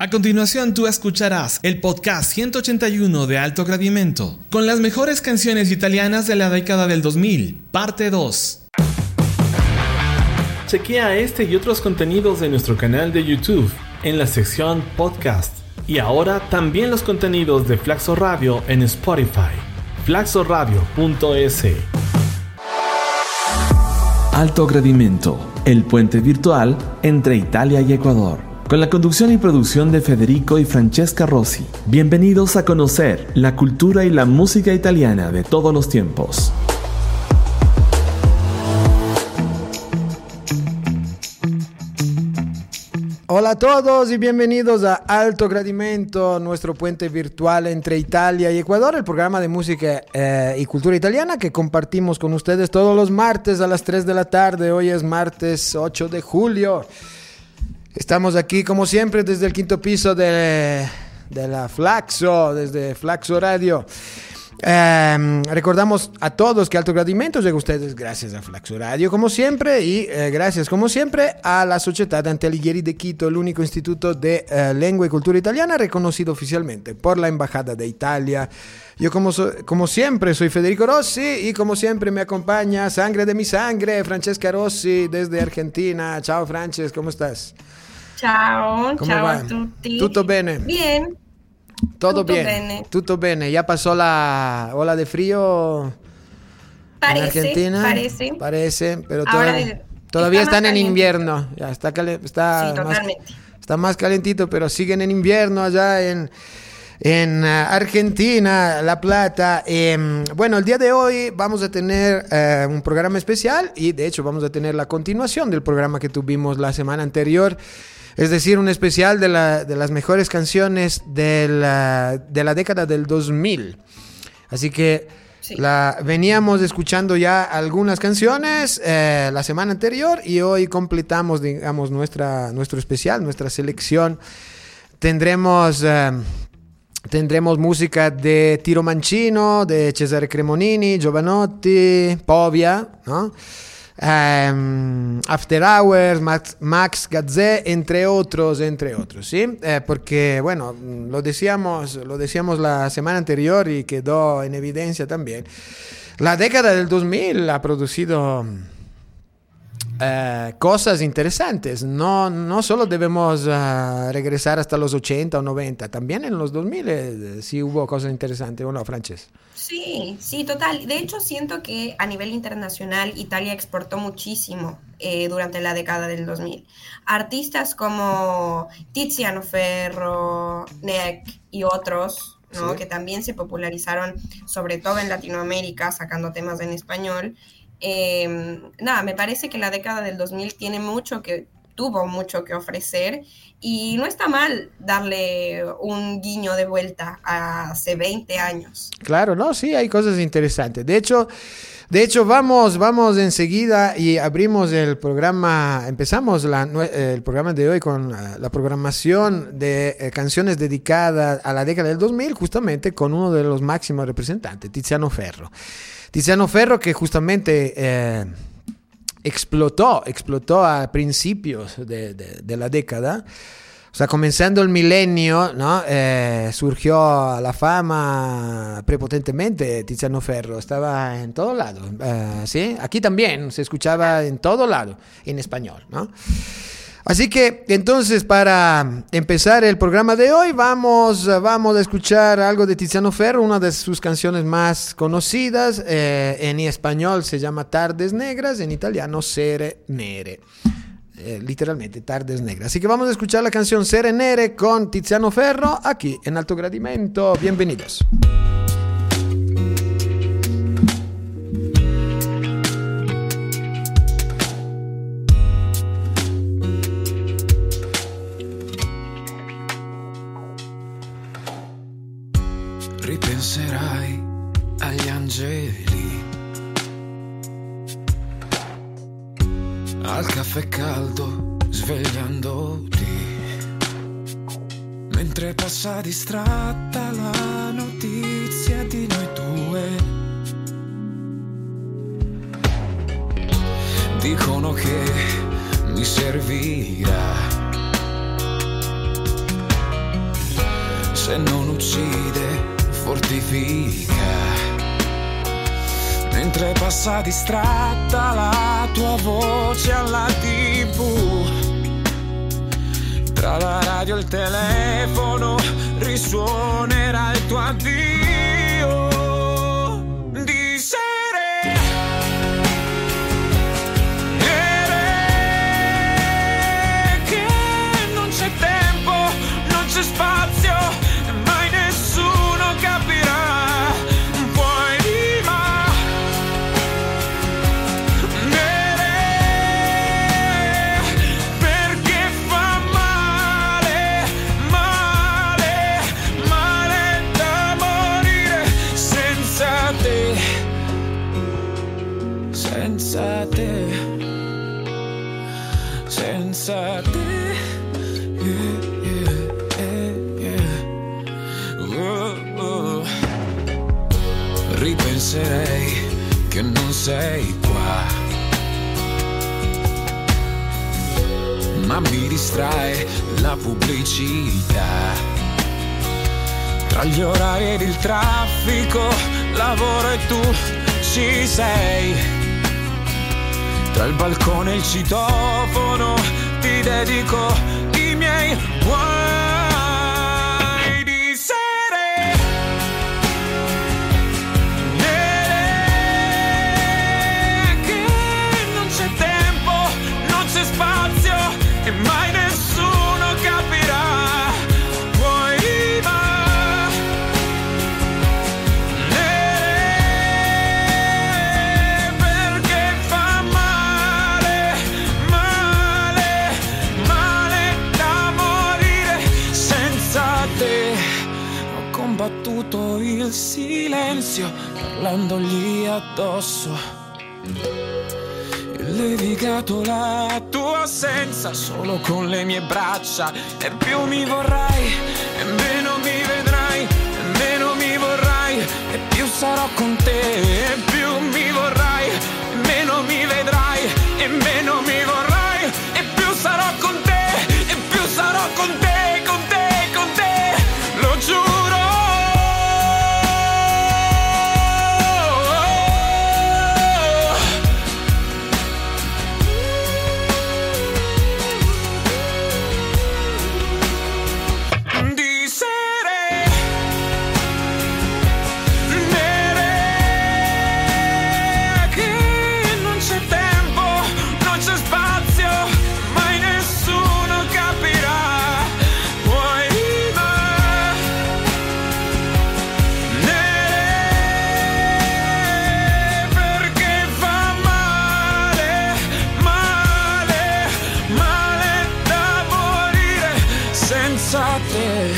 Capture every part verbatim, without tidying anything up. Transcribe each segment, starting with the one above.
A continuación tú escucharás el podcast ciento ochenta y uno de Alto Gradimento, con las mejores canciones italianas de la década del dos mil, parte dos. Chequea este y otros contenidos de nuestro canal de YouTube, en la sección podcast. Y ahora también los contenidos de Flaxo Radio en Spotify. flaxo radio punto es. Alto Gradimento, el puente virtual entre Italia y Ecuador. Con la conducción y producción de Federico y Francesca Rossi. Bienvenidos a conocer la cultura y la música italiana de todos los tiempos. Hola a todos y bienvenidos a Alto Gradimento, nuestro puente virtual entre Italia y Ecuador, el programa de música eh, y cultura italiana que compartimos con ustedes todos los martes a las tres de la tarde. Hoy es martes ocho de julio. Estamos aquí como siempre desde el quinto piso de, de la Flaxo, desde Flaxo Radio. Eh, recordamos a todos que Alto Gradimento llega a ustedes gracias a Flaxo Radio como siempre y eh, gracias como siempre a la Società Dante Alighieri de Quito, el único instituto de eh, lengua y cultura italiana reconocido oficialmente por la Embajada de Italia. Yo como, so, como siempre soy Federico Rossi y como siempre me acompaña sangre de mi sangre, Francesca Rossi desde Argentina. Ciao Frances, ¿cómo estás? Ciao, ciao va? a tutti. ¿Tutto bene? Bien. Todo Tutto bien, bene. tutto bene. ¿Ya pasó la ola de frío Parece, en Argentina? parece. Parece, pero Ahora todavía, todavía está están más en caliente. invierno. Ya está, cali- está, Sí, más, totalmente. está más calentito, pero siguen en invierno allá en, en uh, Argentina, La Plata. Eh, bueno, el día de hoy vamos a tener uh, un programa especial y de hecho vamos a tener la continuación del programa que tuvimos la semana anterior. Es decir, un especial de, la, de las mejores canciones de la, de la década del dos mil. Así que Sí. la, veníamos escuchando ya algunas canciones eh, la semana anterior y hoy completamos, digamos, nuestra, nuestro especial, nuestra selección. Tendremos, eh, tendremos música de Tiro Mancino, de Cesare Cremonini, Giovanotti, Povia, ¿no? Um, After Hours, Max, Max Gazzè, entre otros, entre otros, ¿sí? Eh, porque, bueno, lo decíamos, lo decíamos la semana anterior y quedó en evidencia también. La década del dos mil ha producido eh, cosas interesantes. No, no solo debemos uh, regresar hasta los ochenta o noventa, también en los dos mil eh, sí hubo cosas interesantes, ¿o no, Frances? Sí, sí, total. De hecho, siento que a nivel internacional Italia exportó muchísimo eh, durante la década del dos mil. Artistas como Tiziano Ferro, Nek y otros, ¿no? Sí. Que también se popularizaron, sobre todo en Latinoamérica, sacando temas en español. Eh, nada, me parece que la década del dos mil tiene mucho que, tuvo mucho que ofrecer y no está mal darle un guiño de vuelta a hace veinte años. Claro, no, sí, hay cosas interesantes. De hecho, de hecho vamos, vamos enseguida y abrimos el programa, empezamos la, el programa de hoy con la programación de eh, canciones dedicadas a la década del dos mil, justamente con uno de los máximos representantes, Tiziano Ferro. Tiziano Ferro que justamente eh, explotó, explotó a principios de, de, de la década. O sea, comenzando el milenio, ¿no? Eh, surgió a la fama prepotentemente Tiziano Ferro, estaba en todo lado, eh, ¿sí? Aquí también se escuchaba en todo lado, en español, ¿no? Así que, entonces, para empezar el programa de hoy, vamos, vamos a escuchar algo de Tiziano Ferro, una de sus canciones más conocidas. Eh, en español se llama Tardes Negras, en italiano Sere Nere. Eh, literalmente, Tardes Negras. Así que vamos a escuchar la canción Sere Nere con Tiziano Ferro, aquí en Alto Gradimento. Bienvenidos. Ripenserai agli angeli, al caffè caldo svegliandoti, mentre passa distratta la notizia di noi due. Dicono che mi servirà se non uccide, fortifica. Mentre passa distratta la tua voce alla tivù, tra la radio e il telefono risuonerà il tuo addio di sere. Nere che non c'è tempo, non c'è spazio e mai nessuno capirà. Puoi rima nere perché fa male, male, male da morire senza te, senza te, senza te. Yeah, yeah, yeah, yeah. Oh, oh. Ripenserei che non sei qua, ma mi distrae la pubblicità. Tra gli orari ed il traffico, lavoro e tu ci sei. Tra il balcone e il citofono ti dedico i miei guai di sere. Nere che non c'è tempo, non c'è spazio e mai nessuno capirà. Puoi rima nere perché fa male, male, male da morire senza te. Ho combattuto il silenzio parlandogli addosso e levigato la tua assenza solo con le mie braccia. E più mi vorrai e meno mi vedrai, e meno mi vorrai e più sarò con te. E più mi vorrai e meno mi vedrai, e meno mi vorrai e più sarò con te. E più sarò con te, con te, con te, lo giuro. Di sere nere che non c'è tempo, non c'è spazio, mai nessuno capirà. Puoi rima nere perché fa male, male, male da morire senza te,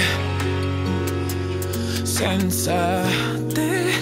senza te,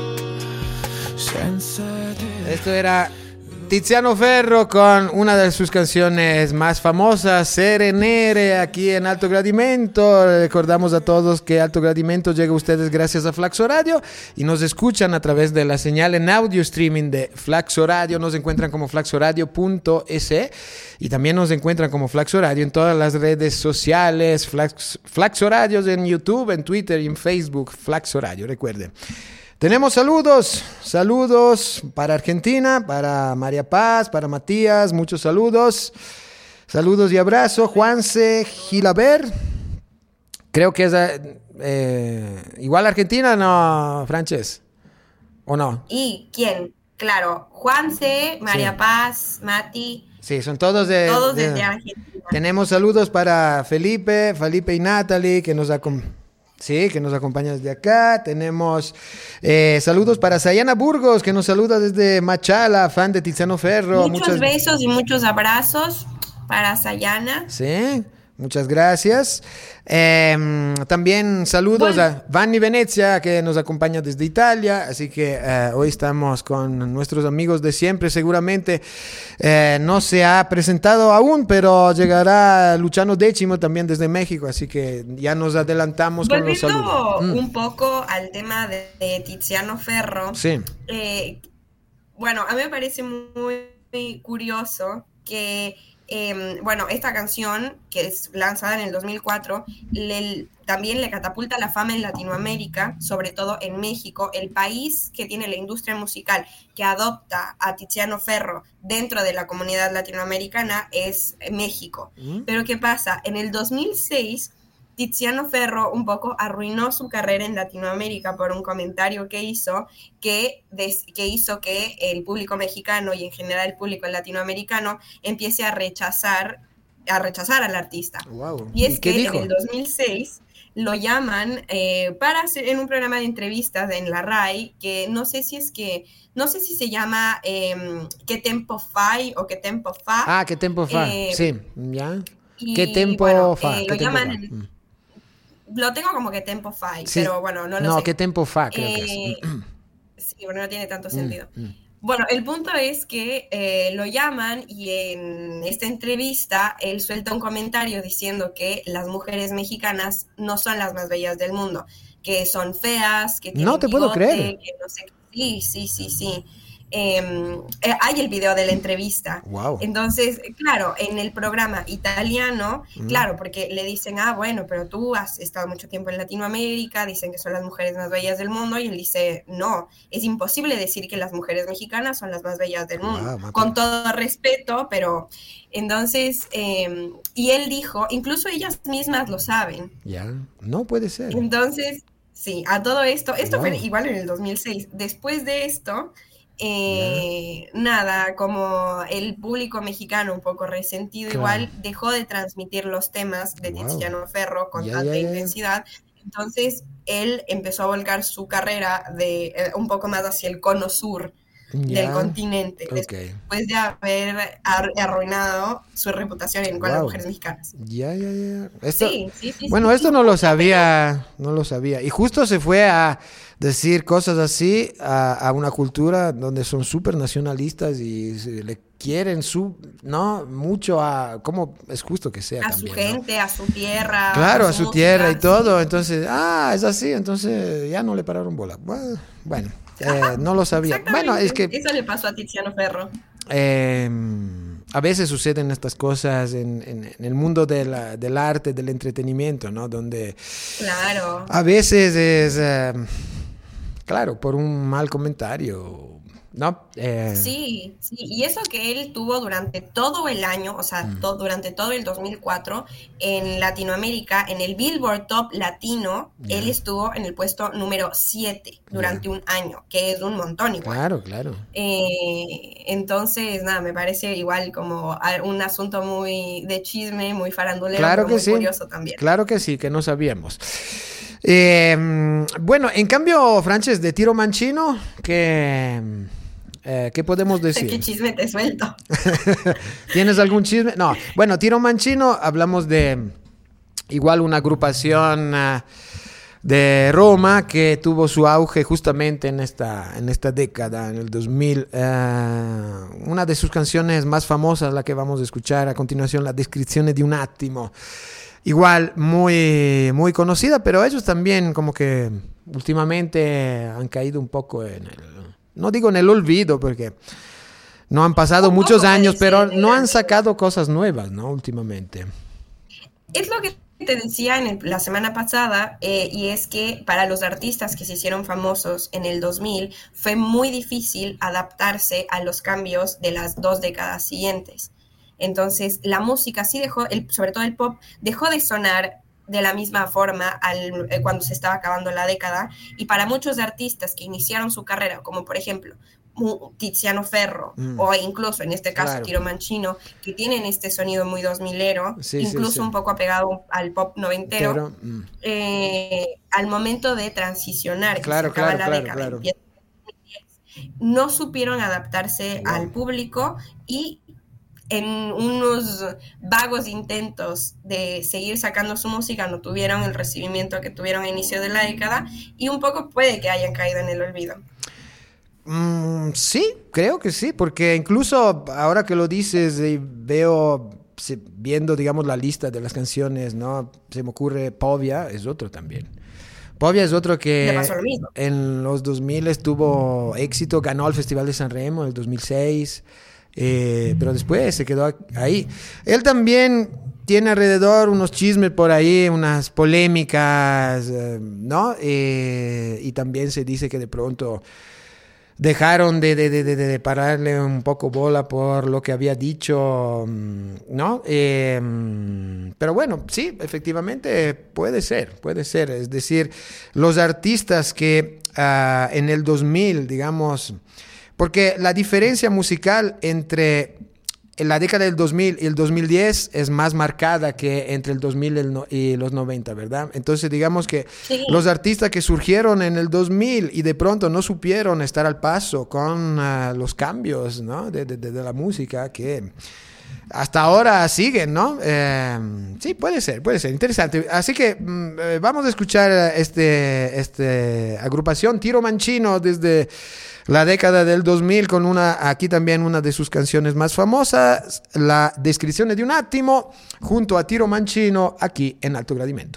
senza te. Esto era Tiziano Ferro con una de sus canciones más famosas, Sere Nere, aquí en Alto Gradimento. Recordamos a todos que Alto Gradimento llega a ustedes gracias a Flaxo Radio y nos escuchan a través de la señal en audio streaming de Flaxo Radio. Nos encuentran como flaxoradio punto es y también nos encuentran como Flaxo Radio en todas las redes sociales. Flax, Flaxo Radio en YouTube, en Twitter y en Facebook. Flaxo Radio, recuerden. Tenemos saludos, saludos para Argentina, para María Paz, para Matías, muchos saludos, saludos y abrazos. Juanse Gilaber, creo que es eh, igual Argentina, ¿no, Frances? ¿O no? ¿Y quién? Claro, Juanse, María Sí. Paz, Mati, Sí, son todos de... todos de- desde Argentina. Tenemos saludos para Felipe, Felipe y Natalie, que nos acompañan. Sí, que nos acompaña desde acá. Tenemos eh, saludos para Sayana Burgos, que nos saluda desde Machala, fan de Tiziano Ferro. Muchos Muchas besos y muchos abrazos para Sayana. Sí, muchas gracias. Eh, también saludos Bueno. a Vanni Venezia, que nos acompaña desde Italia. Así que eh, hoy estamos con nuestros amigos de siempre. Seguramente eh, no se ha presentado aún, pero llegará Luciano Décimo también desde México. Así que ya nos adelantamos con los Volviendo saludos. Mm, un poco al tema de, de Tiziano Ferro, sí, eh, bueno, a mí me parece muy, muy curioso que eh, bueno, esta canción, que es lanzada en el dos mil cuatro, le, también le catapulta la fama en Latinoamérica, sobre todo en México, el país que tiene la industria musical que adopta a Tiziano Ferro dentro de la comunidad latinoamericana es México. ¿Mm? Pero ¿qué pasa? En el dos mil seis, Tiziano Ferro un poco arruinó su carrera en Latinoamérica por un comentario que hizo que, des, que hizo que el público mexicano y en general el público latinoamericano empiece a rechazar, a rechazar al artista. Wow. Y es ¿Y qué que dijo? en el dos mil seis lo llaman eh, para hacer en un programa de entrevistas en la RAI, que no sé si es que, no sé si se llama eh, ¿Qué tempo fai? O ¿Qué tempo fa? Ah, ¿qué tempo fa? Eh, sí, ya. Y, ¿Qué tempo bueno, fa? Eh, ¿Qué lo tempo llaman... fa? En, Mm. Lo tengo como que tempo fai, Sí. pero bueno, no lo no, sé. ¿qué tempo fa? Creo Eh, que es. sí, bueno, no tiene tanto sentido. Mm, mm. Bueno, el punto es que eh, lo llaman y en esta entrevista él suelta un comentario diciendo que las mujeres mexicanas no son las más bellas del mundo, que son feas, que tienen No te puedo bigote, creer. que no sé qué. Sí, sí, sí, sí. Eh, eh, hay el video de la entrevista. Wow. Entonces, claro, en el programa italiano, Mm. claro, porque le dicen, ah, bueno, pero tú has estado mucho tiempo en Latinoamérica, dicen que son las mujeres más bellas del mundo, y él dice, no, es imposible decir que las mujeres mexicanas son las más bellas del mundo, Wow, con todo respeto, pero entonces, eh, y él dijo, incluso ellas mismas lo saben. Ya, no puede ser. Entonces, sí, a todo esto, esto Wow. fue igual en el dos mil seis, después de esto... Eh, nada, como el público mexicano un poco resentido, Claro. igual dejó de transmitir los temas de Wow. Tiziano Ferro con Ya, tanta ya, ya. intensidad. Entonces él empezó a volcar su carrera de eh, un poco más hacia el cono sur Ya. del continente, Ok. después de haber ar- arruinado su reputación en- con las Wow. mujeres mexicanas. Ya, ya, ya. Esto, Sí, sí, sí. bueno, sí, esto sí. no lo sabía, no lo sabía. Y justo se fue a decir cosas así a, a una cultura donde son súper nacionalistas y se le quieren su, ¿no? Mucho a, como es justo que sea A también, su ¿no? gente, a su tierra. Claro, a su música, tierra y sí. todo. Entonces, ah, es así, entonces ya no le pararon bola. Bueno, bueno, eh, no lo sabía. Exactamente, Bueno, es que eso le pasó a Tiziano Ferro. eh, a veces suceden estas cosas en, en- en el mundo de la- del arte, del entretenimiento, ¿no? Donde Claro. a veces es, eh, claro, por un mal comentario, ¿no? Eh, Sí, sí, y eso que él tuvo durante todo el año, o sea, Mm. to- durante todo el dos mil cuatro, en Latinoamérica, en el Billboard Top Latino, Ya. él estuvo en el puesto número siete durante Ya. un año, que es un montón igual. Claro, claro. Eh, entonces, nada, me parece igual como a- un asunto muy de chisme, muy farandulero, Claro pero que muy sí. curioso también. Claro que sí, que no sabíamos. Eh, bueno, en cambio, Frances, de Tiro Mancino, ¿qué, eh, ¿qué podemos ¿Qué decir? chisme te suelto? ¿Tienes algún chisme? No. Bueno, Tiro Mancino, hablamos de igual una agrupación ah, de Roma que tuvo su auge justamente en esta, en esta década, en el dos mil. Ah, una de sus canciones más famosas, la que vamos a escuchar a continuación, La descrizione di un attimo. Igual muy, muy conocida, pero ellos también como que últimamente han caído un poco en el, no digo en el olvido porque no han pasado Un muchos poco, años, parece, pero de no han grande. sacado cosas nuevas, ¿no? Últimamente. Es lo que te decía en el- la semana pasada, eh, y es que para los artistas que se hicieron famosos en el dos mil fue muy difícil adaptarse a los cambios de las dos décadas siguientes. Entonces la música sí dejó, el, sobre todo el pop, dejó de sonar de la misma forma al, eh, cuando se estaba acabando la década, y para muchos artistas que iniciaron su carrera, como por ejemplo mu- Tiziano Ferro, Mm. o incluso en este caso Claro. Tiro Mancino, que tienen este sonido muy dos milero, Sí, sí, incluso sí. un poco apegado al pop noventero, Pero, mm, eh, al momento de transicionar, que Claro, se acaba claro, la claro, década, claro. empieza el dos mil diez, no supieron adaptarse Wow. al público, y en unos vagos intentos de seguir sacando su música no tuvieron el recibimiento que tuvieron a inicio de la década, y un poco puede que hayan caído en el olvido. mm, sí, creo que sí, porque incluso ahora que lo dices y veo, se- viendo, digamos, la lista de las canciones, ¿no? Se me ocurre Povia, es otro también. Povia es otro Me que pasó lo mismo. en los dos mil tuvo éxito, ganó el Festival de San Remo en el dos mil seis. Eh, pero después se quedó ahí. Él también tiene alrededor unos chismes por ahí, unas polémicas, eh, ¿no? Eh, y también se dice que de pronto dejaron de, de, de, de pararle un poco bola por lo que había dicho, ¿no? Eh, pero bueno, sí, efectivamente puede ser, puede ser. Es decir, los artistas que uh, en el dos mil, digamos, porque la diferencia musical entre la década del dos mil y el dos mil diez es más marcada que entre el dos mil y, el no, y los noventa, ¿verdad? Entonces digamos que sí, los artistas que surgieron en el dos mil y de pronto no supieron estar al paso con uh, los cambios, ¿no? de, de, de la música que hasta ahora siguen, ¿no? Eh, sí, puede ser, puede ser, interesante. Así que mm, vamos a escuchar este, este agrupación Tiro Mancino desde la década del dos mil con una, aquí también una de sus canciones más famosas, La descrizione di un attimo, junto a Tiro Mancino, aquí en Alto Gradimento.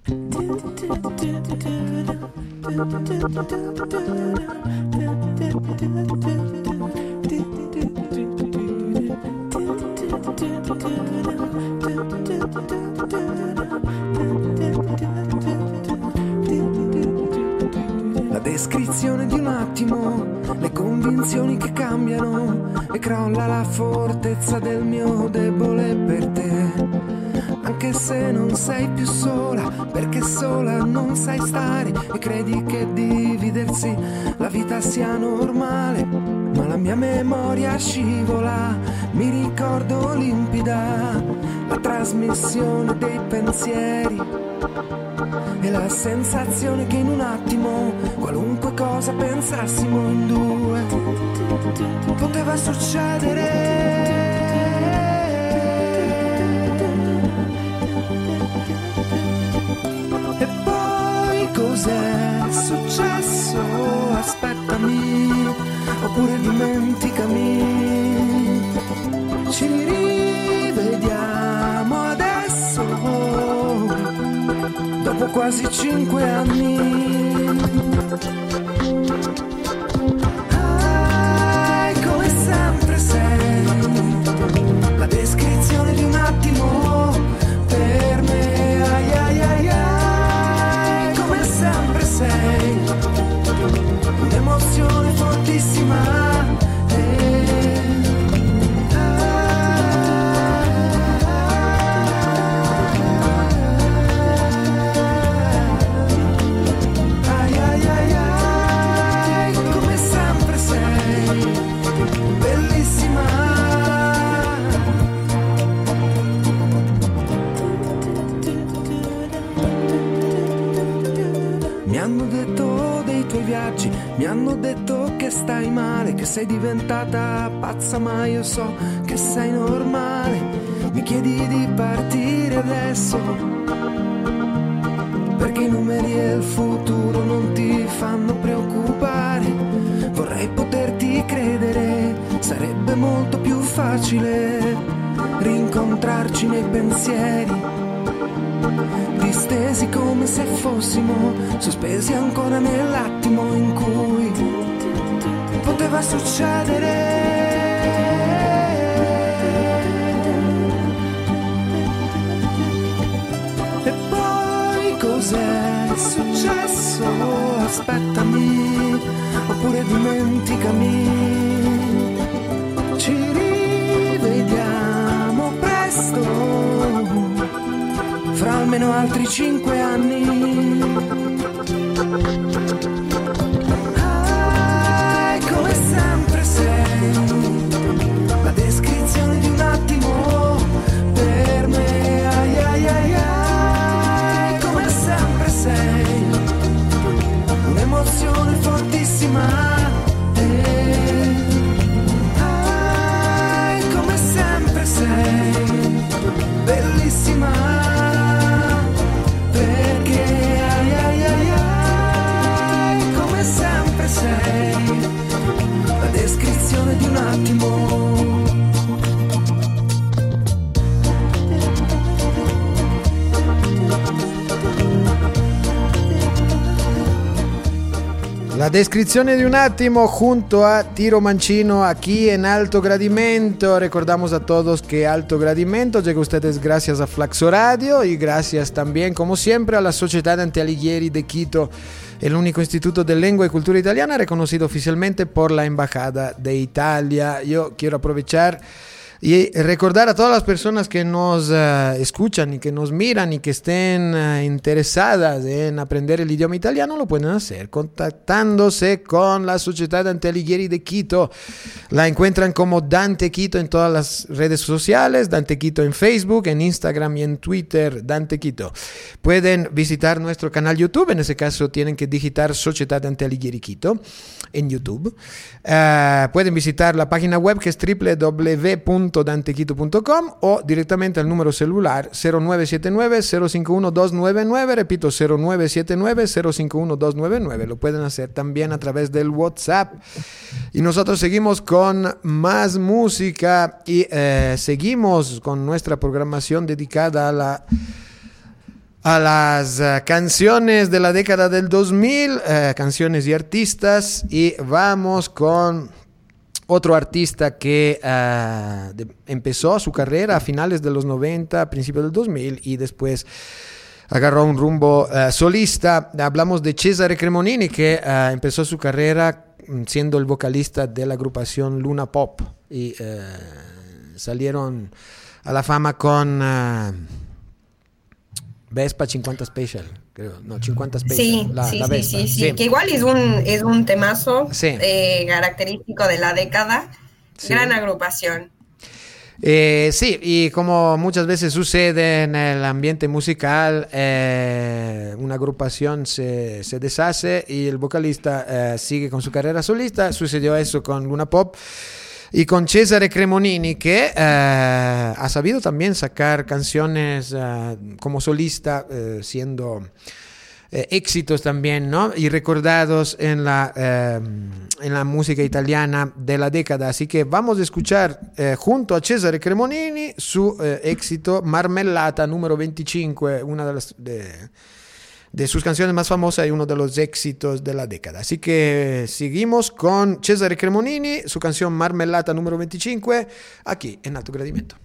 La descrizione di un attimo, le convinzioni che cambiano e crolla la fortezza del mio debole per te. Anche se non sei più sola, perché sola non sai stare e credi che dividersi la vita sia normale. Ma la mia memoria scivola, mi ricordo limpida la trasmissione dei pensieri e la sensazione che in un attimo qualunque cosa pensassimo in due poteva succedere. E poi cos'è successo? Aspettami, oppure dimenticami. Ci rivediamo adesso, dopo quasi cinque anni. Ah, come sempre sei la descrizione di un attimo per me. Ai ai ai ai, come sempre sei un'emozione fortissima. Mi hanno detto che stai male, che sei diventata pazza, ma io so che sei normale. Mi chiedi di partire adesso, perché i numeri e il futuro non ti fanno preoccupare. Vorrei poterti credere, sarebbe molto più facile rincontrarci nei pensieri, distesi come se fossimo sospesi ancora nell'attimo in cui poteva succedere. E poi cos'è successo? Aspettami, oppure dimenticami. Ci rivediamo presto, fra almeno altri cinque anni. Ah, come sempre sei la descrizione di un attimo per me. Ai ai ai ai, come sempre sei un'emozione fortissima. Ah, come sempre sei bellissima. Perché La descrizione di un attimo junto a Tiro Mancino aquí en Alto Gradimento. Recordamos a todos que Alto Gradimento llega a ustedes gracias a Flaxo Radio y gracias también, como siempre, a la Sociedad Dante Alighieri de Quito, el único instituto de lengua y cultura italiana reconocido oficialmente por la Embajada de Italia. Yo quiero aprovechar y recordar a todas las personas que nos uh, escuchan y que nos miran y que estén uh, interesadas en aprender el idioma italiano, lo pueden hacer contactándose con la Sociedad Dante Alighieri de Quito. La encuentran como Dante Quito en todas las redes sociales, Dante Quito en Facebook, en Instagram y en Twitter, Dante Quito. Pueden visitar nuestro canal YouTube, en ese caso tienen que digitar Sociedad Dante Alighieri Quito en YouTube. Uh, pueden visitar la página web que es doble u doble u doble u punto dante quito punto com o directamente al número celular cero nueve siete nueve cero cinco uno dos nueve nueve, repito cero nueve siete nueve cero cinco uno dos nueve nueve. Lo pueden hacer también a través del WhatsApp. Y nosotros seguimos con más música y eh, seguimos con nuestra programación dedicada a la a las uh, canciones de la década del dos mil, uh, canciones y artistas, y vamos con otro artista que uh, de, empezó su carrera a finales de los noventa, a principios del dos mil, y después agarró un rumbo uh, solista. Hablamos de Cesare Cremonini, que uh, empezó su carrera siendo el vocalista de la agrupación Luna Pop, y uh, salieron a la fama con uh, Vespa cincuenta Special, creo, no, cincuenta Special. Sí, la, sí, la sí, Vespa. sí, sí, Sí, que igual es un, es un temazo Sí. eh, característico de la década. Sí. Gran agrupación. Eh, sí, y como muchas veces sucede en el ambiente musical, eh, una agrupación se, se deshace y el vocalista eh, sigue con su carrera solista. Sucedió eso con Luna Pop y con Cesare Cremonini, que eh, ha sabido también sacar canciones eh, como solista, eh, siendo eh, éxitos también, ¿no? Y recordados en la, eh, en la música italiana de la década. Así que vamos a escuchar eh, junto a Cesare Cremonini su eh, éxito Marmellata número veinticinco, una de las... De, de sus canciones más famosas y uno de los éxitos de la década. Así que seguimos con Cesare Cremonini, su canción Marmellata número veinticinco, aquí en Alto Gradimento.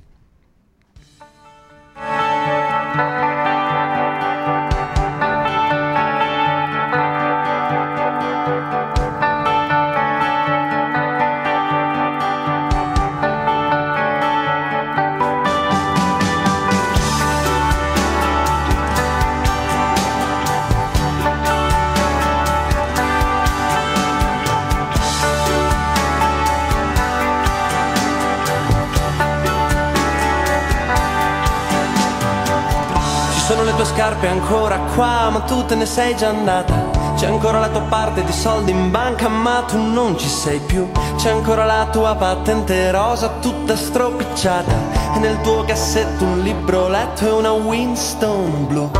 Sono le tue scarpe ancora qua, ma tu te ne sei già andata. C'è ancora la tua parte di soldi in banca, ma tu non ci sei più. C'è ancora la tua patente rosa tutta stropicciata, e nel tuo cassetto un libro letto e una Winston blu.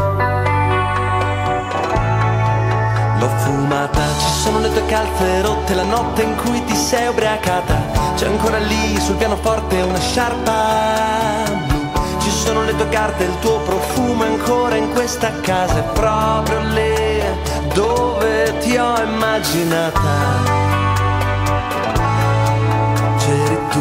L'ho fumata, ci sono le tue calze rotte, la notte in cui ti sei ubriacata. C'è ancora lì sul pianoforte una sciarpa blu. Ci sono le tue carte, il tuo profumo ancora in questa casa, è proprio lì dove ti ho immaginata. C'eri tu.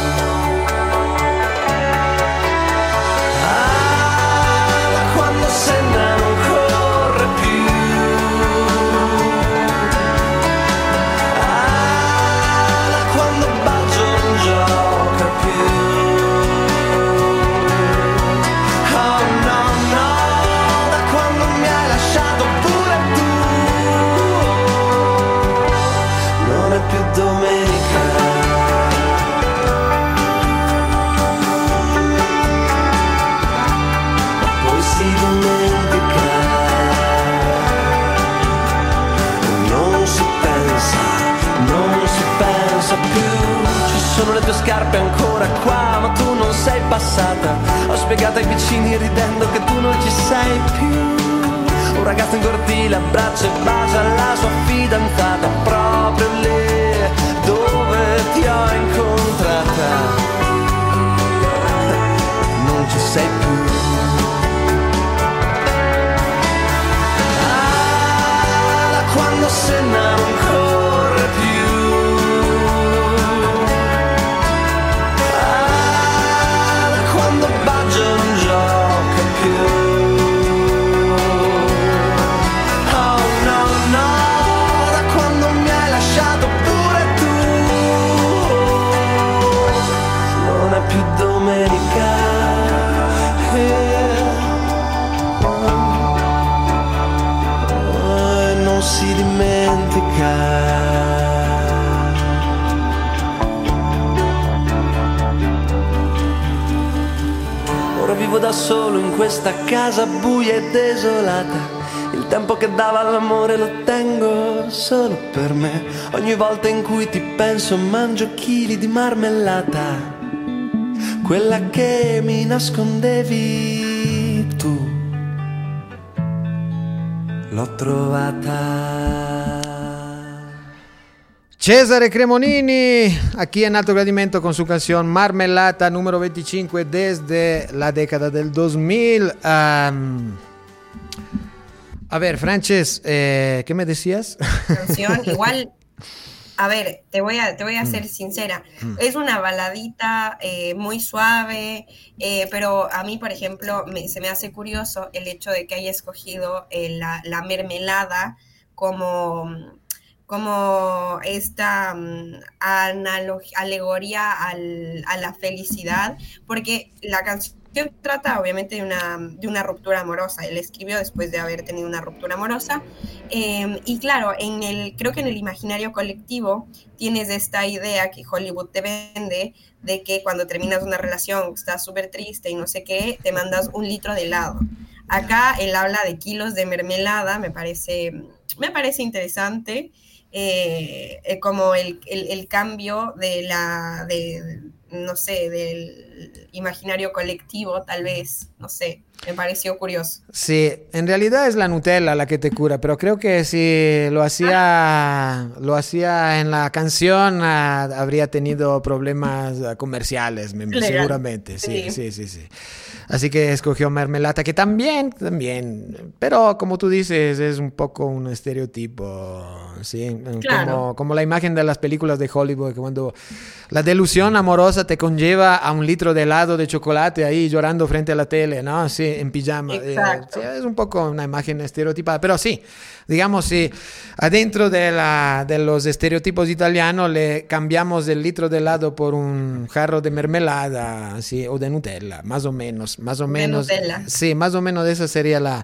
Ah, quando Senna non corre più. Ah, quando Baggio non gioca più. Sono le tue scarpe ancora qua, ma tu non sei passata. Ho spiegato ai vicini ridendo che tu non ci sei più. Un ragazzo in cortile abbraccia e bacia la sua fidanzata, proprio lì dove ti ho incontrata. Non ci sei più. Ah, quando Senna non si dimentica. Ora vivo da solo in questa casa buia e desolata. Il tempo che dava all'amore lo tengo solo per me. Ogni volta in cui ti penso mangio chili di marmellata, quella che mi nascondevi tu, l'ho trovata. Cesare Cremonini, aquí en Alto Gradimento con su canción Marmelata número veinticinco desde la década del dos mil. Um, a ver, Frances, eh, ¿qué me decías? Canción, igual, a ver, te voy a, te voy a ser sincera. Es una baladita eh, muy suave, eh, pero a mí, por ejemplo, me, se me hace curioso el hecho de que haya escogido eh, la, la mermelada como... como esta um, analog- alegoría al, a la felicidad, porque la canción trata obviamente de una, de una ruptura amorosa. Él escribió después de haber tenido una ruptura amorosa, eh, y claro, en el, creo que en el imaginario colectivo tienes esta idea que Hollywood te vende de que cuando terminas una relación, estás súper triste y no sé qué, te mandas un litro de helado. Acá él habla de kilos de mermelada, me parece, me parece interesante. Eh, eh, como el, el, el cambio de la, de, no sé, del imaginario colectivo, tal vez, no sé, me pareció curioso. Sí, en realidad es la Nutella la que te cura, pero creo que si lo hacía, ah. lo hacía en la canción, ah, habría tenido problemas ah, comerciales, me, seguramente, sí, sí, sí, sí, sí. Así que escogió Mermelata, que también, también, pero como tú dices, es un poco un estereotipo, ¿sí? Claro. Como, como la imagen de las películas de Hollywood, que cuando la delusión amorosa te conlleva a un litro de helado de chocolate ahí llorando frente a la tele, ¿no? Sí, en pijama. Exacto. Eh, sí, es un poco una imagen estereotipada, pero sí, digamos, si adentro de, la, de los estereotipos italianos le cambiamos el litro de helado por un jarro de mermelada, ¿sí? O de Nutella, más o menos. Más o menos, sí, más o menos esa sería la,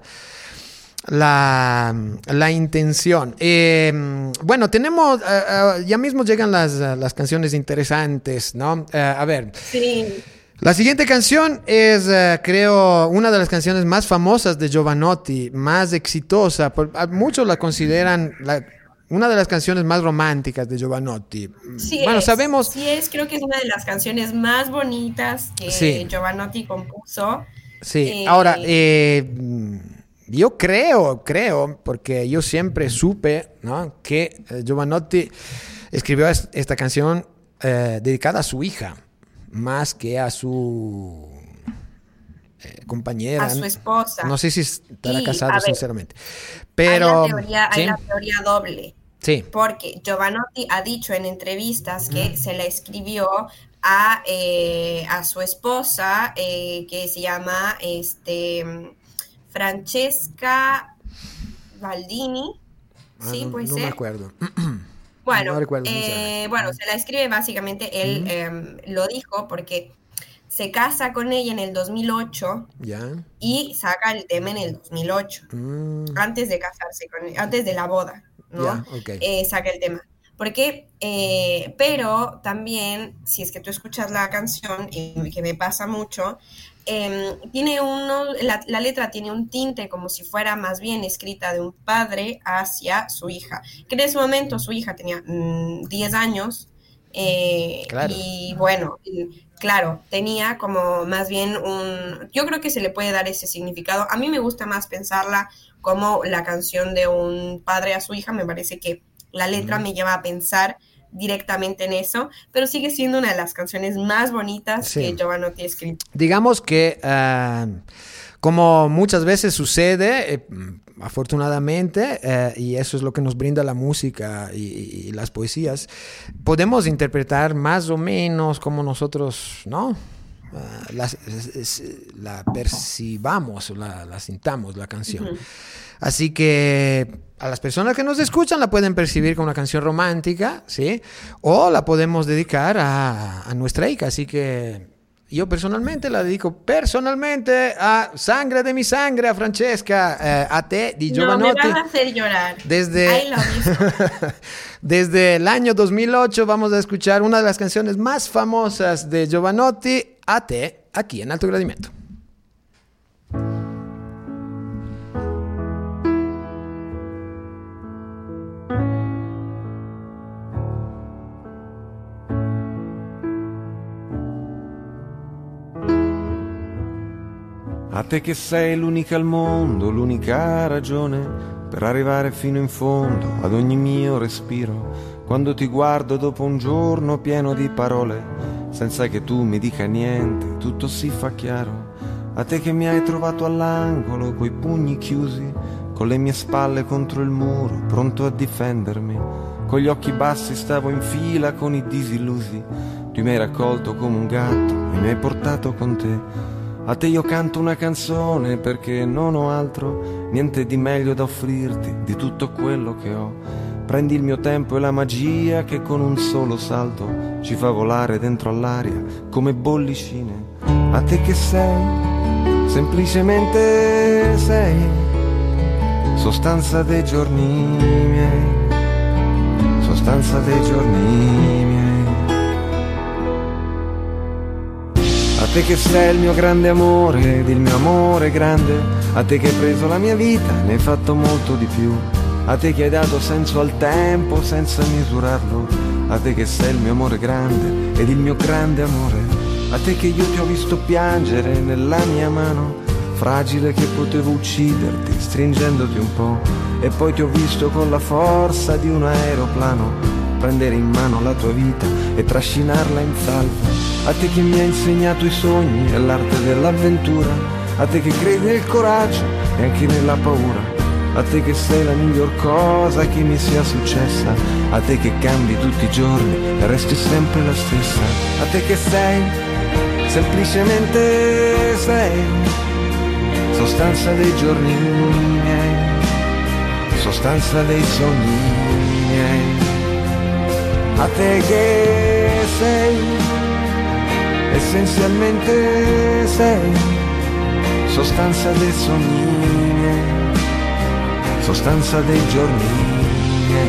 la, la intención. Eh, bueno, tenemos, uh, uh, ya mismo llegan las, uh, las canciones interesantes, ¿no? Uh, a ver. Sí. La siguiente canción es, uh, creo, una de las canciones más famosas de Jovanotti, más exitosa. Por, uh, muchos la consideran la, una de las canciones más románticas de Jovanotti. Sí, bueno, es, sabemos... sí es, creo que es una de las canciones más bonitas que sí. Jovanotti compuso. Sí, eh, ahora, eh, yo creo, creo, porque yo siempre supe, ¿no?, que Jovanotti escribió esta canción eh, dedicada a su hija, más que a su eh, compañera. A su esposa. No sé si estará y, casado, sinceramente. Pero, hay la teoría, ¿sí? hay la teoría doble. Sí. Porque Jovanotti ha dicho en entrevistas que mm. se la escribió a, eh, a su esposa, eh, que se llama este, Francesca Baldini. Ah, sí, no, puede no ser. me acuerdo. Bueno, no recuerdo, eh, bueno, se la escribe básicamente, él mm. eh, lo dijo porque se casa con ella en el dos mil ocho ¿ya? Y saca el tema en el dos mil ocho, mm. antes de casarse, con ella, antes de la boda, ¿no? Yeah, okay. eh, saca el tema. Porque, eh, pero también, si es que tú escuchas la canción, y que me pasa mucho, eh, tiene uno, la, la letra tiene un tinte como si fuera más bien escrita de un padre hacia su hija, que en ese momento su hija tenía mmm, diez años, eh, claro. y bueno, claro, tenía como más bien un, yo creo que se le puede dar ese significado. A mí me gusta más pensarla como la canción de un padre a su hija, me parece que la letra mm. me lleva a pensar directamente en eso, pero sigue siendo una de las canciones más bonitas sí. que Jovanotti ha escrito. Digamos que, uh, como muchas veces sucede, eh, afortunadamente, eh, y eso es lo que nos brinda la música y, y las poesías, podemos interpretar más o menos como nosotros, ¿no? Uh, la, la percibamos, la, la sintamos, la canción. Uh-huh. Así que a las personas que nos escuchan la pueden percibir como una canción romántica, ¿sí? O la podemos dedicar a, a nuestra hija. Así que io personalmente la dedico personalmente a Sangre de mi sangre, a Francesca, eh, a te di Jovanotti. No, me vas a hacer llorar. Desde, desde el año dos mil ocho vamos a escuchar una de las canciones más famosas de Jovanotti, A te, aquí en Alto Gradimento. A te che sei l'unica al mondo, l'unica ragione per arrivare fino in fondo ad ogni mio respiro. Quando ti guardo dopo un giorno pieno di parole, senza che tu mi dica niente, tutto si fa chiaro. A te che mi hai trovato all'angolo, coi pugni chiusi, con le mie spalle contro il muro, pronto a difendermi. Con gli occhi bassi stavo in fila con i disillusi. Tu mi hai raccolto come un gatto e mi hai portato con te. A te io canto una canzone perché non ho altro, niente di meglio da offrirti di tutto quello che ho. Prendi il mio tempo e la magia che con un solo salto ci fa volare dentro all'aria come bollicine. A te che sei, semplicemente sei, sostanza dei giorni miei, sostanza dei giorni miei. A te che sei il mio grande amore ed il mio amore grande, a te che hai preso la mia vita, ne hai fatto molto di più, a te che hai dato senso al tempo senza misurarlo, a te che sei il mio amore grande ed il mio grande amore, a te che io ti ho visto piangere nella mia mano, fragile che potevo ucciderti stringendoti un po', e poi ti ho visto con la forza di un aeroplano prendere in mano la tua vita e trascinarla in salvo. A te che mi hai insegnato i sogni e l'arte dell'avventura, a te che credi nel coraggio e anche nella paura, a te che sei la miglior cosa che mi sia successa, a te che cambi tutti i giorni e resti sempre la stessa, a te che sei, semplicemente sei, sostanza dei giorni miei, sostanza dei sogni miei. A te che sei, essenzialmente sei, sostanza dei sogni miei, sostanza dei giorni miei.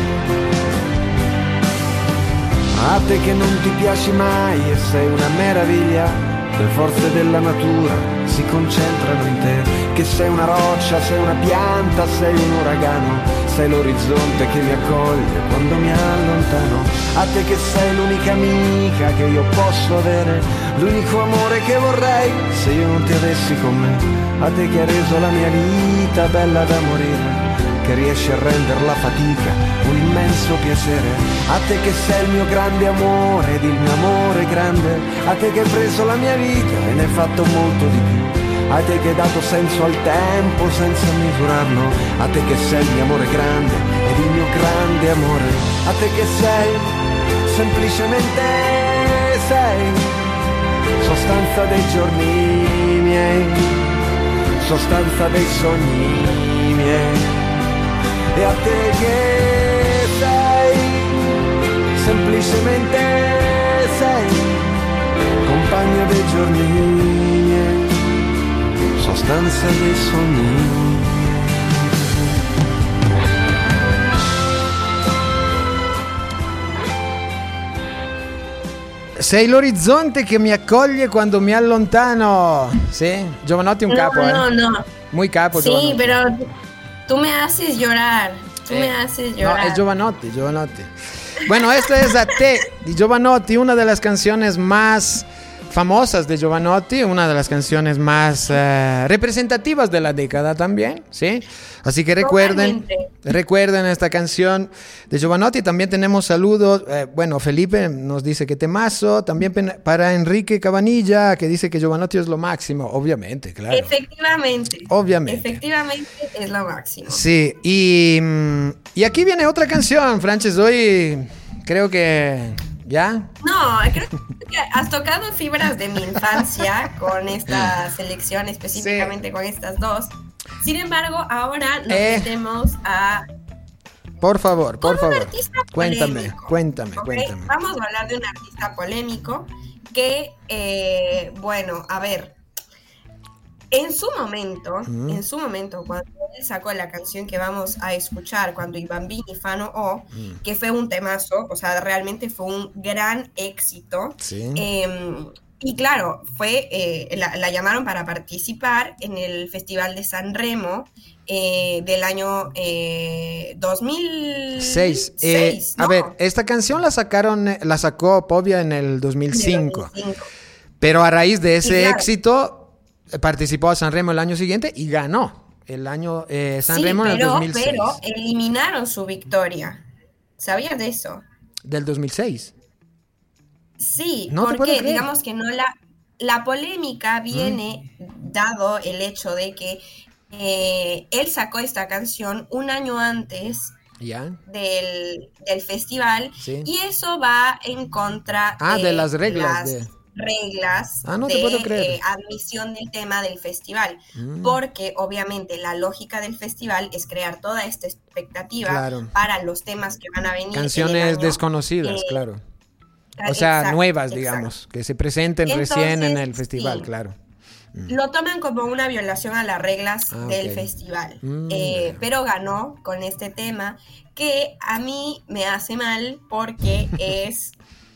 A te che non ti piaci mai e sei una meraviglia, le forze della natura si concentrano in te, che sei una roccia, sei una pianta, sei un uragano, sei l'orizzonte che mi accoglie quando mi allontano. A te che sei l'unica amica che io posso avere, l'unico amore che vorrei se io non ti avessi con me. A te che hai reso la mia vita bella da morire, che riesci a rendere la fatica un immenso piacere. A te che sei il mio grande amore ed il mio amore grande, a te che hai preso la mia vita e ne hai fatto molto di più, a te che hai dato senso al tempo senza misurarlo, a te che sei il mio amore grande ed il mio grande amore, a te che sei, semplicemente sei, sostanza dei giorni miei, sostanza dei sogni miei. E a te che sei, semplicemente sei, compagno dei giorni miei, sostanza dei sogni. Sei l'orizzonte che mi accoglie quando mi allontano. Sì, Jovanotti un no, capo, no, eh. No, Muy capo, sí, Jovanotti. pero tú me haces llorar. Tú Eh, me haces llorar. No, es Jovanotti, Jovanotti. Bueno, esta es A te di Jovanotti, una de las canciones más famosas de Jovanotti, una de las canciones más eh, representativas de la década también, ¿sí? Así que recuerden, Totalmente. recuerden esta canción de Jovanotti. También tenemos saludos, eh, bueno, Felipe nos dice que temazo, también pen- para Enrique Cabanilla, que dice que Jovanotti es lo máximo, obviamente, claro. Efectivamente. Obviamente. Efectivamente es lo máximo. Sí, y, mm, y aquí viene otra canción, Frances, hoy creo que ya... No, creo que has tocado fibras de mi infancia con esta selección, específicamente Sí. con estas dos. Sin embargo, ahora nos Eh. metemos a... Por favor, por con un favor, artista cuéntame, polémico, cuéntame, ¿ok? cuéntame. Vamos a hablar de un artista polémico que, eh, bueno, a ver, en su momento, mm. en su momento, cuando él sacó la canción que vamos a escuchar, cuando I Bambini fanno O, mm. que fue un temazo, o sea, realmente fue un gran éxito. Sí. Eh, y claro, fue eh, la, la llamaron para participar en el Festival de San Remo eh, del año eh, dos mil seis. Eh, ¿no? A ver, esta canción la sacaron, la sacó Povia en el dos mil cinco, dos mil cinco. Pero a raíz de ese claro. éxito participó a San Remo el año siguiente y ganó el año eh, San sí, Remo pero, en el dos mil seis. Pero eliminaron su victoria. ¿Sabías de eso? ¿Del dos mil seis? Sí, no porque digamos que no la, la polémica viene mm. dado el hecho de que eh, él sacó esta canción un año antes ¿Ya? del, del festival sí. y eso va en contra ah, de, de las reglas las de... reglas ah, no de te puedo creer. Eh, admisión del tema del festival, mm. porque obviamente la lógica del festival es crear toda esta expectativa claro. para los temas que van a venir. Canciones en el año. desconocidas, eh, claro. O sea, exacto, nuevas, exacto. digamos, que se presenten Entonces, recién en el festival, sí. claro. Mm. Lo toman como una violación a las reglas ah, del okay. festival, mm. eh, pero ganó con este tema que a mí me hace mal porque es...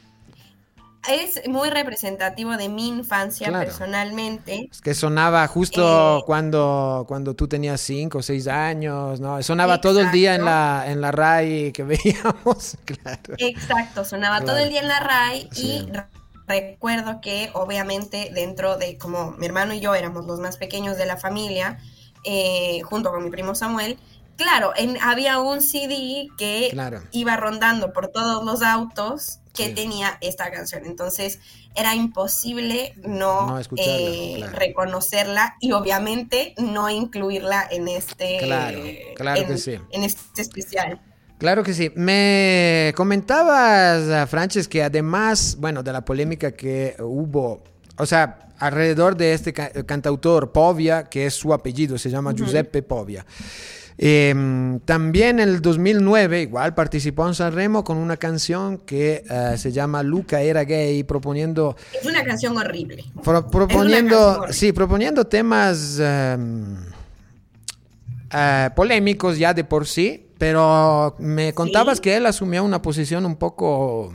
Es muy representativo de mi infancia claro. personalmente. Es que sonaba justo eh, cuando, cuando tú tenías cinco o seis años, ¿no? Sonaba exacto. todo el día en la, en la RAI que veíamos, claro. Exacto, sonaba claro. todo el día en la RAI sí. y recuerdo que obviamente dentro de, como mi hermano y yo éramos los más pequeños de la familia, eh, junto con mi primo Samuel, claro, en, había un C D que claro. iba rondando por todos los autos que sí. tenía esta canción, entonces era imposible no, no escucharla, eh, claro. reconocerla y obviamente no incluirla en este claro, claro en, que sí. en este especial. Claro que sí. Me comentabas, Frances, que además, bueno, de la polémica que hubo, o sea, alrededor de este ca- cantautor Povia, que es su apellido, se llama uh-huh. Giuseppe Povia. Eh, también en el dos mil nueve igual participó en San Remo con una canción que uh, se llama Luca era gay, proponiendo es una canción horrible pro, proponiendo horrible. sí proponiendo temas um, uh, polémicos ya de por sí, pero me contabas ¿Sí? que él asumió una posición un poco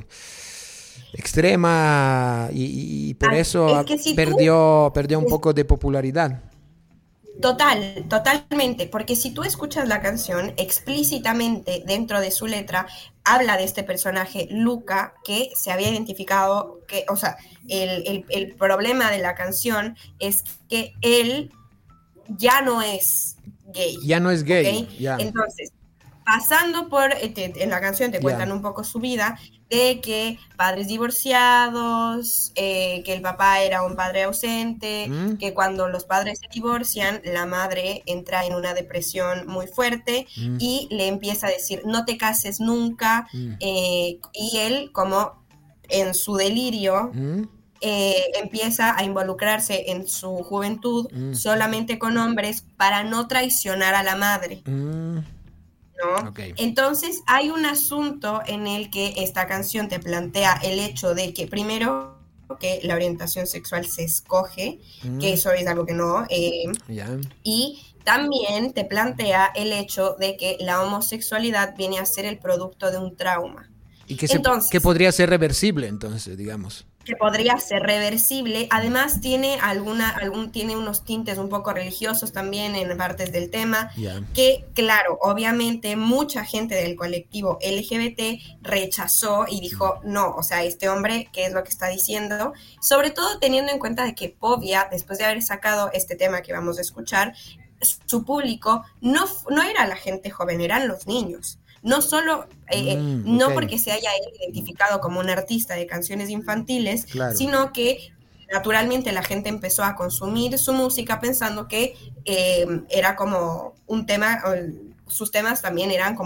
extrema y, y por ah, eso es que si perdió tú... perdió un poco de popularidad. Total, totalmente, porque si tú escuchas la canción explícitamente dentro de su letra, habla de este personaje Luca que se había identificado, que, o sea, el, el, el problema de la canción es que él ya no es gay. Ya no es gay, ¿okay? yeah. Entonces, pasando por, te, en la canción te cuentan yeah. un poco su vida, de que padres divorciados, eh, que el papá era un padre ausente, mm. que cuando los padres se divorcian, la madre entra en una depresión muy fuerte mm. y le empieza a decir, no te cases nunca, mm. eh, y él, como en su delirio, mm. eh, empieza a involucrarse en su juventud mm. solamente con hombres para no traicionar a la madre. Mm. ¿no? Okay. Entonces hay un asunto en el que esta canción te plantea el hecho de que primero que la orientación sexual se escoge, mm. que eso es algo que no, eh, yeah. y también te plantea el hecho de que la homosexualidad viene a ser el producto de un trauma. Y que, se, entonces, que podría ser reversible, entonces, digamos. Que podría ser reversible. Además, tiene alguna, algún, tiene unos tintes un poco religiosos también en partes del tema. Yeah. Que, claro, obviamente, mucha gente del colectivo L G B T rechazó y dijo, no, o sea, este hombre, ¿qué es lo que está diciendo? Sobre todo teniendo en cuenta de que Povia, después de haber sacado este tema que vamos a escuchar, su público no, no era la gente joven, eran los niños. No solo, eh, mm, no okay. porque se haya identificado como un artista de canciones infantiles, claro. sino que naturalmente la gente empezó a consumir su música pensando que eh, era como un tema, sus temas también eran como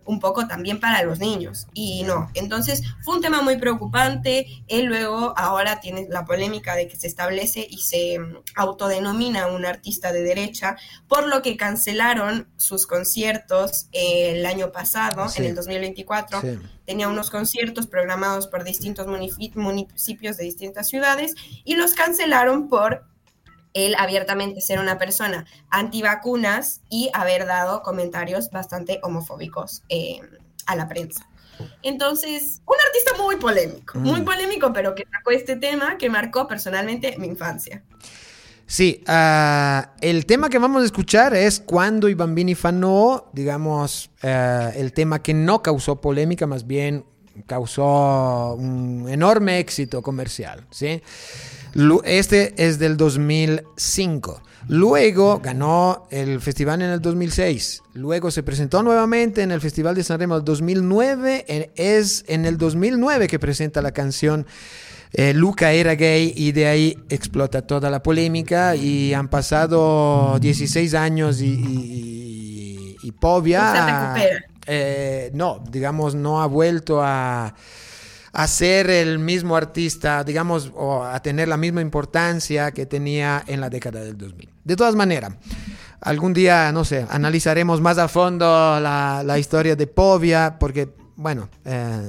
un poco también para los niños, y no. Entonces fue un tema muy preocupante. Él luego ahora tiene la polémica de que se establece y se autodenomina un artista de derecha, por lo que cancelaron sus conciertos eh, el año pasado, sí. en el dos mil veinticuatro. Sí. Tenía unos conciertos programados por distintos municipios de distintas ciudades y los cancelaron por él abiertamente ser una persona antivacunas y haber dado comentarios bastante homofóbicos eh, a la prensa. Entonces, un artista muy polémico, mm. muy polémico, pero que sacó este tema que marcó personalmente mi infancia. Sí, uh, el tema que vamos a escuchar es Quando i bambini fanno, digamos, uh, el tema que no causó polémica, más bien causó un enorme éxito comercial, ¿sí? Este es del dos mil cinco. Luego ganó el festival en el dos mil seis. Luego se presentó nuevamente en el Festival de Sanremo del dos mil nueve. Es en el dos mil nueve que presenta la canción eh, Luca era gay, y de ahí explota toda la polémica y han pasado dieciséis años y, y, y, y Povia... Se recupera. Eh, no, digamos, no ha vuelto a... a ser el mismo artista, digamos, o a tener la misma importancia que tenía en la década del dos mil. De todas maneras, algún día, no sé, analizaremos más a fondo la, la historia de Povia, porque, bueno, eh,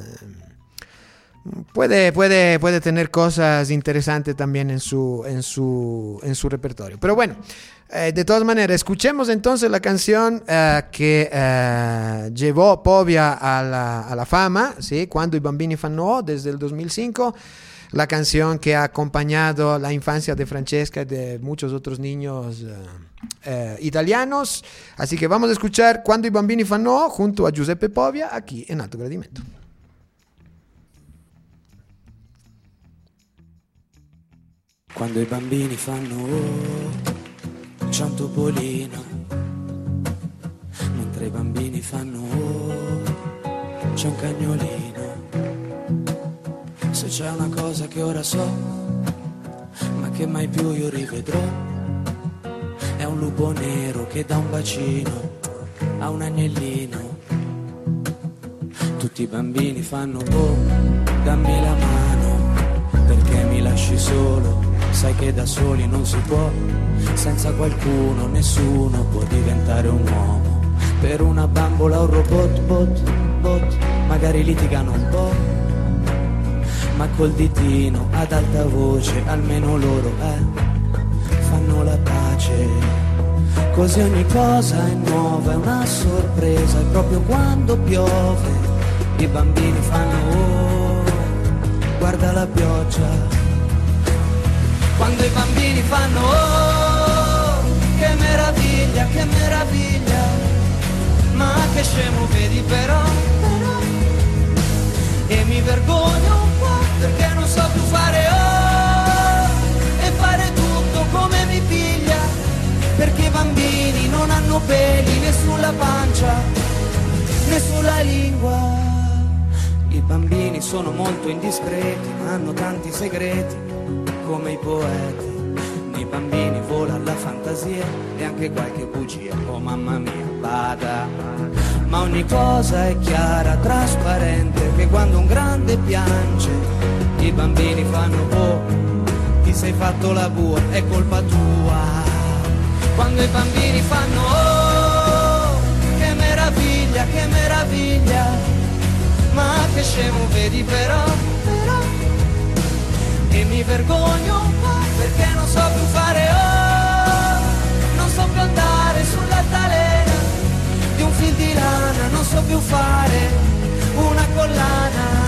puede, puede, puede tener cosas interesantes también en su, en su, en su repertorio. Pero bueno, Eh, de todas maneras, escuchemos entonces la canción eh, que eh, llevó Povia a la, a la fama, ¿sí? Quando i bambini fanno, desde el dos mil cinco, la canción que ha acompañado la infancia de Francesca y de muchos otros niños eh, eh, italianos. Así que vamos a escuchar Quando i bambini fanno junto a Giuseppe Povia aquí en Alto Gradimento. Quando i bambini fanno c'è un topolino, mentre i bambini fanno oh, c'è un cagnolino. Se c'è una cosa che ora so, ma che mai più io rivedrò, è un lupo nero che dà un bacino a un agnellino. Tutti i bambini fanno oh, dammi la mano, perché mi lasci solo, sai che da soli non si può. Senza qualcuno nessuno può diventare un uomo. Per una bambola un robot, bot, bot, magari litigano un po', ma col ditino ad alta voce almeno loro eh, fanno la pace. Così ogni cosa è nuova, è una sorpresa. E proprio quando piove i bambini fanno oh, guarda la pioggia. Quando i bambini fanno oh, che meraviglia, che meraviglia, ma che scemo vedi però, però, e mi vergogno un po' perché non so più fare oh, e fare tutto come mi piglia, perché i bambini non hanno peli né sulla pancia né sulla lingua. I bambini sono molto indiscreti, ma hanno tanti segreti come i poeti. Nei bambini vola la fantasia e anche qualche bugia, oh mamma mia, bada. Ma ogni cosa è chiara, trasparente, che quando un grande piange i bambini fanno oh, ti sei fatto la bua, è colpa tua. Quando i bambini fanno oh, che meraviglia, che meraviglia, ma che scemo vedi però, però, e mi vergogno un po' perché non so più fare oh, non so più andare sull'altalena di un fil di lana, non so più fare una collana.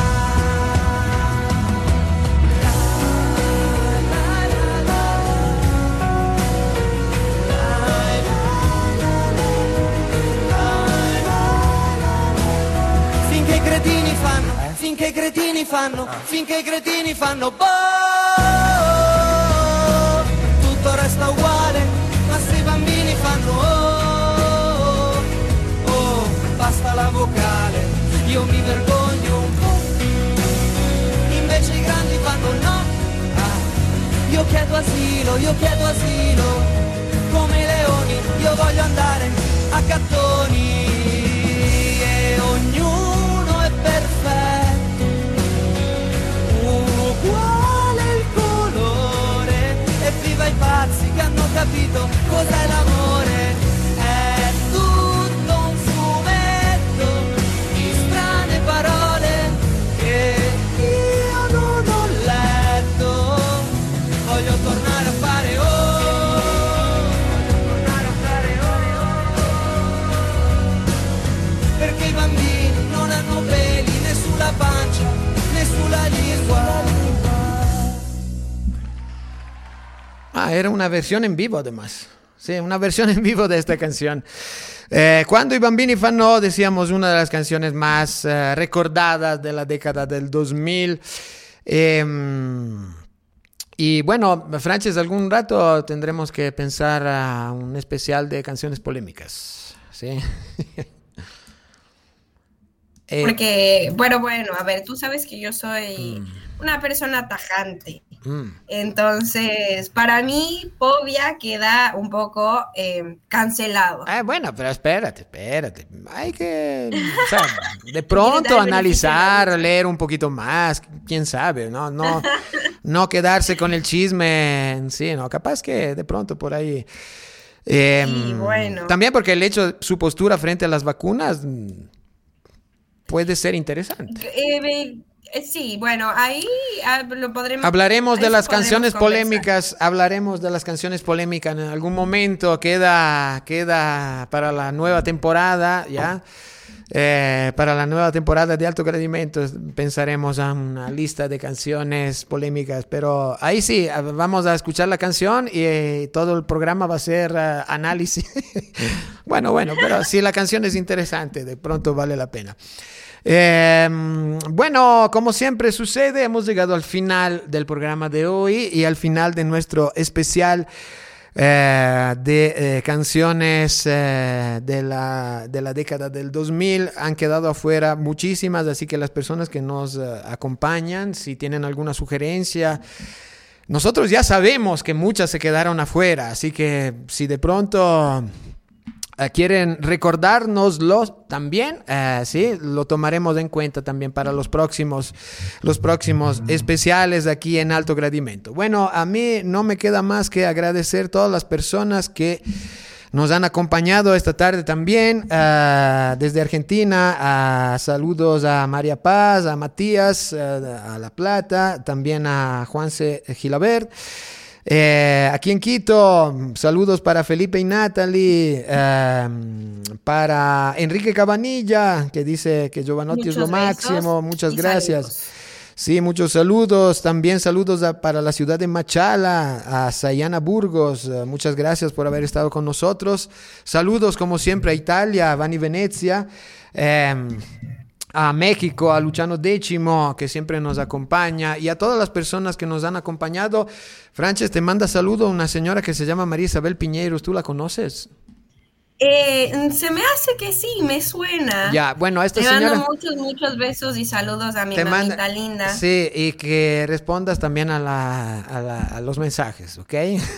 Finché i cretini fanno, finché i cretini fanno, finché i cretini fanno boh, tutto resta uguale, ma se i bambini fanno oh, oh, basta la vocale, io mi vergogno un po', invece i grandi fanno no, ah, io chiedo asilo, io chiedo asilo, come i leoni, io voglio andare a gattoni. Yeah. era una versión en vivo además. Sí, una versión en vivo de esta canción. Eh, Quando i bambini fanno, decíamos, una de las canciones más uh, recordadas de la década del dos mil. Eh, y bueno, Frances, algún rato tendremos que pensar a un especial de canciones polémicas. Sí. eh, Porque, bueno, bueno, a ver, tú sabes que yo soy mm. una persona tajante. Mm. Entonces, para mí, Povia queda un poco eh, cancelado. Ah, bueno, pero espérate, espérate. Hay que, o sea, de pronto analizar, leer un poquito más, quién sabe, ¿no? No, no quedarse con el chisme en sí, ¿no? Capaz que de pronto por ahí. Eh, sí, bueno. También porque el hecho de su postura frente a las vacunas puede ser interesante. Eh, Sí, bueno, ahí lo podremos... Hablaremos de las canciones conversar. polémicas, hablaremos de las canciones polémicas en algún momento, queda, queda para la nueva temporada, ¿ya? Eh, para la nueva temporada de Alto Gradimento pensaremos en una lista de canciones polémicas, pero ahí sí, vamos a escuchar la canción y eh, todo el programa va a ser uh, análisis. bueno, bueno, pero si la canción es interesante, de pronto vale la pena. Eh, bueno, como siempre sucede, hemos llegado al final del programa de hoy y al final de nuestro especial eh, de eh, canciones eh, de, la, de la década del dos mil. Han quedado afuera muchísimas, así que las personas que nos eh, acompañan, si tienen alguna sugerencia, nosotros ya sabemos que muchas se quedaron afuera, así que si de pronto... Uh, quieren recordárnoslo también, uh, sí, lo tomaremos en cuenta también para los próximos, los próximos especiales aquí en Alto Gradimento. Bueno, a mí no me queda más que agradecer a todas las personas que nos han acompañado esta tarde también, uh, desde Argentina. Uh, saludos a María Paz, a Matías, uh, a La Plata, también a Juanse Gilabert. Eh, aquí en Quito, saludos para Felipe y Natalie, eh, para Enrique Cabanilla, que dice que Giovanotti es lo máximo, muchas gracias. Saludos. Sí, muchos saludos, también saludos a, para la ciudad de Machala, a Sayana Burgos, uh, muchas gracias por haber estado con nosotros. Saludos como siempre a Italia, a Vani Venezia, eh, a México, a Luciano Décimo, que siempre nos acompaña, y a todas las personas que nos han acompañado. Frances, te manda saludo una señora que se llama María Isabel Piñeiros. ¿Tú la conoces? Eh, se me hace que sí, me suena. Ya, bueno, a esta te señora... Te mando muchos, muchos besos y saludos a mi te mamita manda... linda. Sí, y que respondas también a, la, a, la, a los mensajes, ¿ok?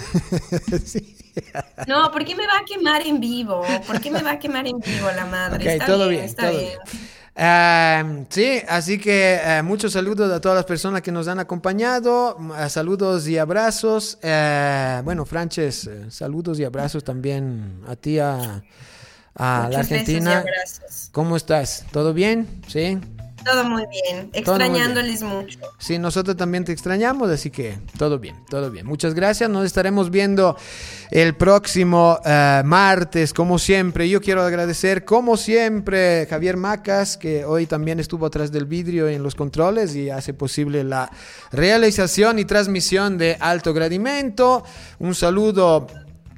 sí. No, ¿por qué me va a quemar en vivo? ¿Por qué me va a quemar en vivo la madre? Okay, está todo bien, bien, está todo bien. bien. Uh, sí, así que uh, muchos saludos a todas las personas que nos han acompañado, uh, saludos y abrazos. Uh, bueno, Frances, uh, saludos y abrazos también a ti, a, a la Argentina. ¿Cómo estás? ¿Todo bien? Sí. Todo muy bien, extrañándoles muy bien. Mucho. Sí, nosotros también te extrañamos, así que todo bien, todo bien. Muchas gracias, nos estaremos viendo el próximo uh, martes, como siempre. Yo quiero agradecer, como siempre, Javier Macas, que hoy también estuvo atrás del vidrio en los controles y hace posible la realización y transmisión de Alto Gradimento. Un saludo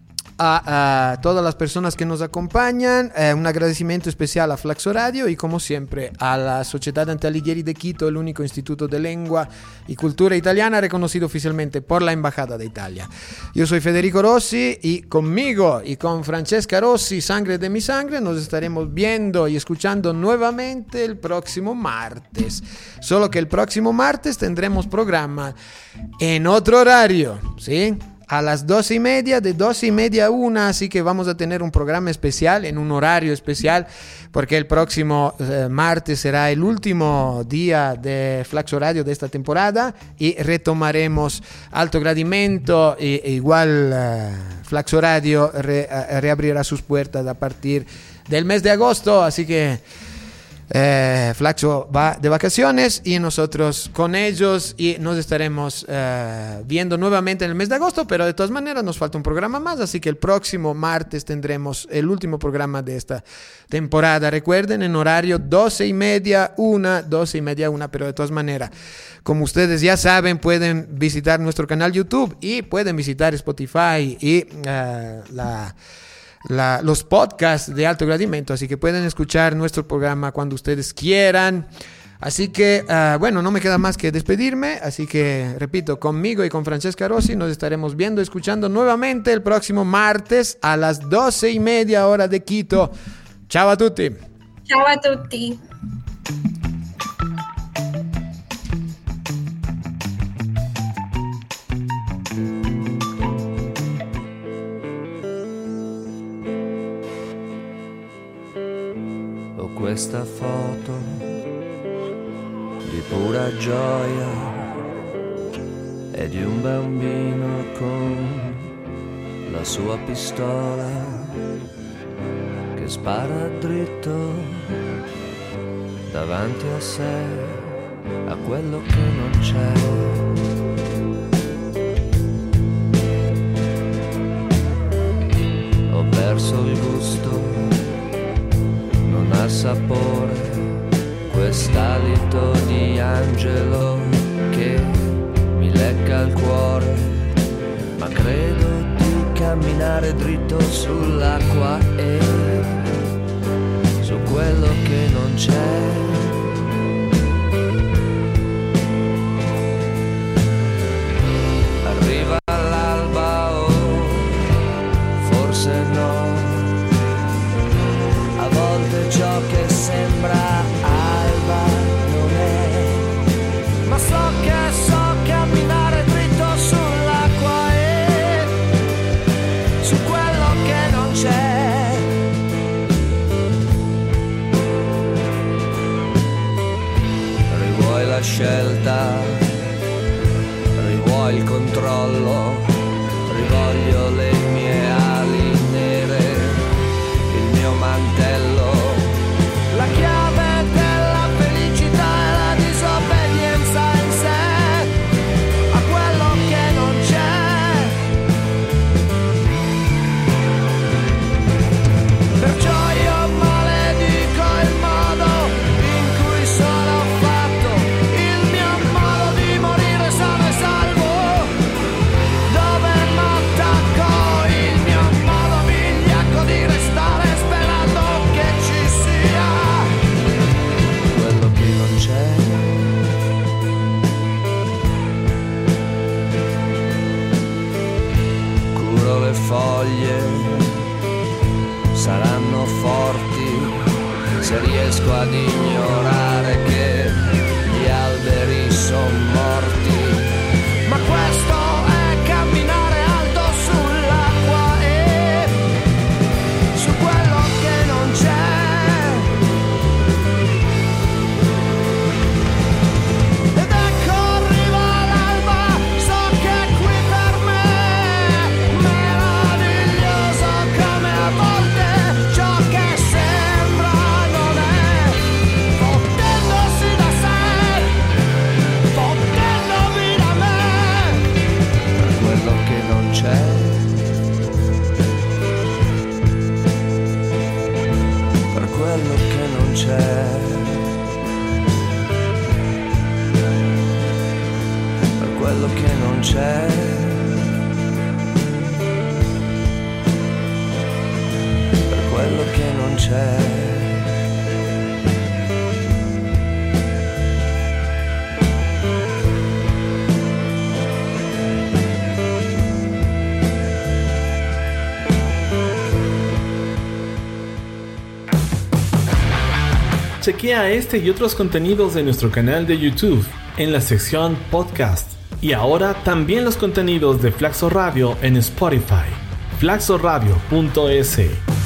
a, a todas las personas que nos acompañan, eh, un agradecimiento especial a Flaxo Radio y como siempre a la Sociedad Dante Alighieri de Quito, el único instituto de lengua y cultura italiana reconocido oficialmente por la Embajada de Italia. Yo soy Federico Rossi y conmigo y con Francesca Rossi, sangre de mi sangre, nos estaremos viendo y escuchando nuevamente el próximo martes. Solo que el próximo martes tendremos programa en otro horario, ¿sí? A las doce y media, de doce y media a una, así que vamos a tener un programa especial, en un horario especial, porque el próximo eh, martes será el último día de Flaxo Radio de esta temporada y retomaremos Alto Gradimento e, e igual eh, Flaxo Radio re, eh, reabrirá sus puertas a partir del mes de agosto, así que Eh, Flaxo va de vacaciones y nosotros con ellos, y nos estaremos eh, viendo nuevamente en el mes de agosto, pero de todas maneras nos falta un programa más, así que el próximo martes tendremos el último programa de esta temporada. Recuerden, en horario doce y media, una, doce y media, una, pero de todas maneras, como ustedes ya saben, pueden visitar nuestro canal YouTube y pueden visitar Spotify y uh, la... La, los podcasts de Alto Gradimento, así que pueden escuchar nuestro programa cuando ustedes quieran. Así que, uh, bueno, no me queda más que despedirme, así que, repito, conmigo y con Francesca Rossi nos estaremos viendo, escuchando nuevamente el próximo martes a las doce y media hora de Quito. Ciao a tutti. Ciao a tutti. Questa foto di pura gioia è di un bambino con la sua pistola che spara dritto davanti a sé a quello che non c'è. Ho perso il gusto, non ha sapore, quest'alito di angelo che mi lecca il cuore, ma credo di camminare dritto sull'acqua e su quello che non c'è. Arriva l'alba o forse no, a volte ciò che sembra alba non è, ma so che so camminare dritto sull'acqua e su quello che non c'è. Rivuoi la scelta, rivuoi il controllo, rivoglio le mie ali nere, il mio mantello, la chiave della felicità e la disobbedienza in sé a quello che non c'è. Perciò io maledico il modo in cui sono fatto, il mio modo di morire sano e salvo, dove m'attacco, il mio modo vigliacco di restare sperando che ci sia quello che non c'è. Curo le foglie, saranno forti se riesco ad ignorare che gli alberi sono morti, ma questo è camminare alto sull'acqua e su quello che non c'è. Ed ecco arriva l'alba, so che è qui per me, meraviglioso come a volte ciò che sembra non è, fottendosi da sé, fottendomi da me, per quello che non c'è. Per quello che non c'è. Per quello che non c'è. Per quello che non c'è. Chequea este y otros contenidos de nuestro canal de YouTube en la sección Podcast. Y ahora también los contenidos de Flaxo Radio en Spotify. flaxo radio punto es.